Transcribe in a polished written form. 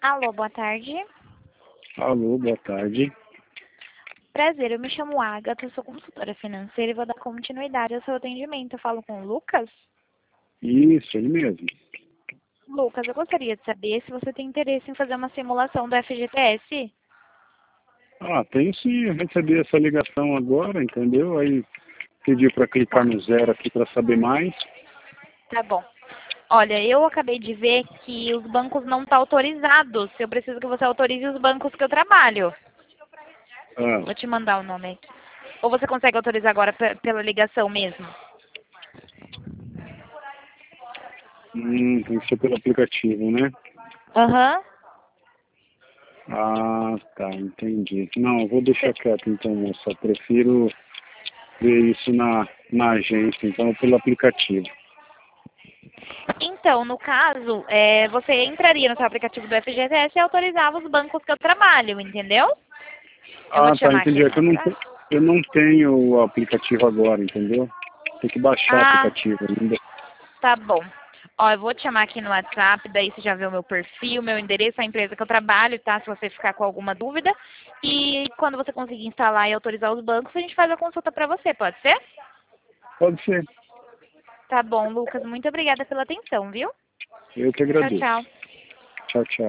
Alô, boa tarde. Alô, boa tarde. Prazer, eu me chamo Agatha, eu sou consultora financeira e vou dar continuidade ao seu atendimento. Eu falo com o Lucas? Isso, ele mesmo. Lucas, eu gostaria de saber se você tem interesse em fazer uma simulação do FGTS. Tenho sim, eu recebi essa ligação agora, entendeu? Aí pedi para clicar Tá, no zero aqui para saber mais. tá bom. Olha, eu acabei de ver que os bancos não estão autorizados. Eu preciso que você autorize os bancos que eu trabalho. Ah, Vou te mandar o nome aqui. Ou você consegue autorizar agora pela ligação mesmo? tem que ser pelo aplicativo, né? Aham. Tá, entendi. Não, eu vou deixar quieto então, moça. Eu prefiro ver isso na agência, então pelo aplicativo. Então, no caso, você entraria no seu aplicativo do FGTS e autorizava os bancos que eu trabalho, entendeu? Eu vou te Tá, chamar aqui entendi. no É que WhatsApp. eu não tenho o aplicativo agora, entendeu? Tem que baixar o Ah, aplicativo ainda. tá bom. Ó, eu vou te chamar aqui no WhatsApp, daí você já vê o meu perfil, meu endereço, a empresa que eu trabalho, tá? Se você ficar com alguma dúvida. E quando você conseguir instalar e autorizar os bancos, a gente faz a consulta pra você, pode ser? Pode ser. Tá bom, Lucas. Muito obrigada pela atenção, viu? Eu que Tchau, agradeço. tchau. Tchau, tchau.